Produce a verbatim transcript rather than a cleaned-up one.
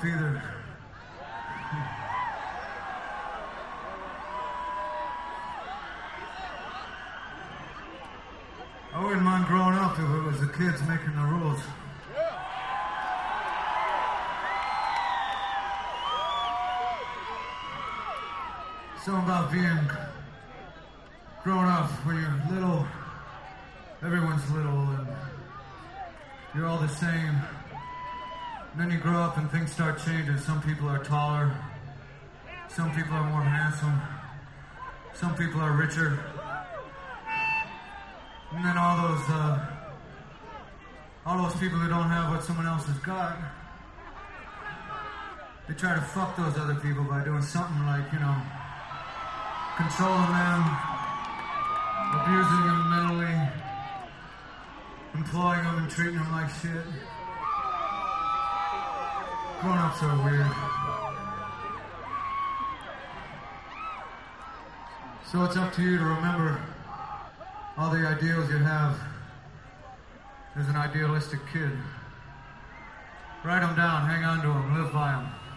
up either. I wouldn't mind growing up if it was the kids making the rules. Something about being grown up when you're little, everyone's little and you're all the same. And then you grow up and things start changing. Some people are taller, some people are more handsome, some people are richer. And then all those, uh, all those people who don't have what someone else has got, they try to fuck those other people by doing something like, you know, controlling them, abusing them mentally, employing them and treating them like shit. Grown-ups are weird. So it's up to you to remember all the ideals you have as an idealistic kid. Write them down, hang on to them, live by them.